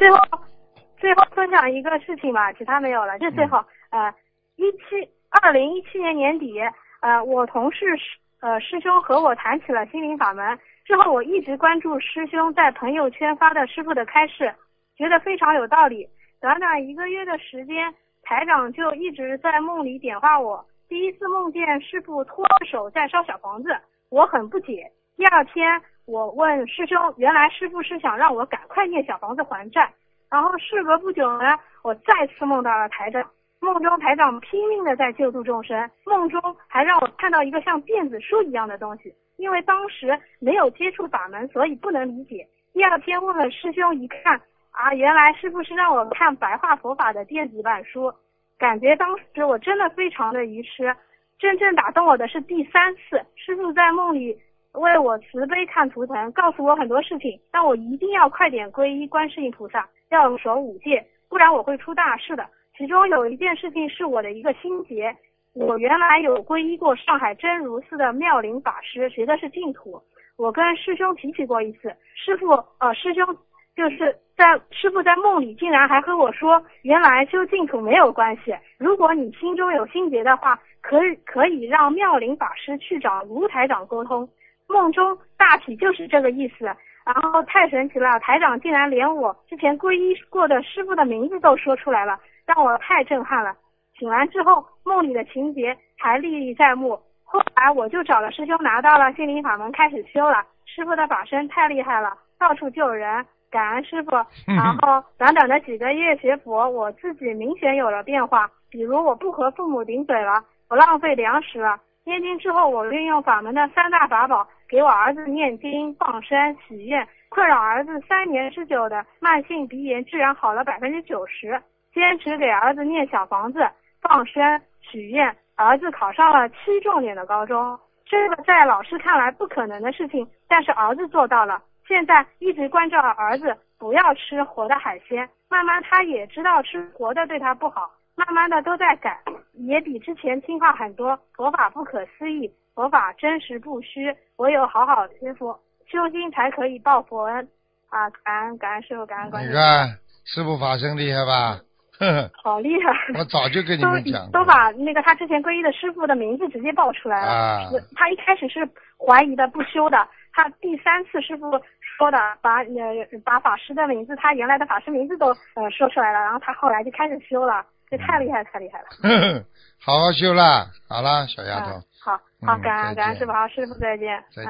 最后分享一个事情吧，其他没有了，就最后2017年年底，我同事师兄和我谈起了心灵法门，之后我一直关注师兄在朋友圈发的师父的开示，觉得非常有道理。短短1个月的时间，台长就一直在梦里点化我。第一次梦见师父托手在烧小房子，我很不解。第二天我问师兄，原来师父是想让我赶快念小房子还债。然后事隔不久呢，我再次梦到了台长，梦中台长拼命的在救度众生，梦中还让我看到一个像电子书一样的东西，因为当时没有接触法门，所以不能理解。第二天问了师兄一看，原来师父是让我看白话佛法的电子版书，感觉当时我真的非常的愚痴。真正打动我的是第3次，师父在梦里为我慈悲看图腾，告诉我很多事情，让我一定要快点皈依观世音菩萨，要守5戒，不然我会出大事的。其中有一件事情是我的一个心结，我原来有皈依过上海真如寺的妙龄法师，学的是净土。我跟师兄提起过一次，师兄就是师父在梦里竟然还和我说，原来修净土没有关系，如果你心中有心结的话，可以让妙龄法师去找卢台长沟通。梦中大体就是这个意思。然后太神奇了，台长竟然连我之前皈依过的师父的名字都说出来了，让我太震撼了。醒来之后，梦里的情节还历历在目。后来我就找了师兄，拿到了心灵法门，开始修了。师父的法身太厉害了，到处救人，感恩师父。然后短短的几个月学佛，我自己明显有了变化，比如我不和父母顶嘴了，不浪费粮食了。念经之后，我运用法门的3大法宝，给我儿子念经、放生、许愿，困扰儿子3年之久的慢性鼻炎居然好了90%。坚持给儿子念小房子、放生、许愿，儿子考上了7重点的高中。这个在老师看来不可能的事情，但是儿子做到了。现在一直关照儿子不要吃活的海鲜，慢慢他也知道吃活的对他不好，慢慢的都在改，也比之前听话很多。佛法不可思议，佛法真实不虚，唯有好好学佛修心才可以报佛恩啊！感恩师父，感恩观世音。 你看师父法身厉害吧？呵呵， 好厉害！ 我早就跟你们讲都把那个他之前皈依的师父的名字直接报出来了。他一开始是怀疑的，不修的。他第3次师父说的，把法师的名字，他原来的法师名字都说出来了，然后他后来就开始修了，这太厉害了。 呵呵，好好修啦，好了，小丫头。 好，感恩师父，好，师父再见。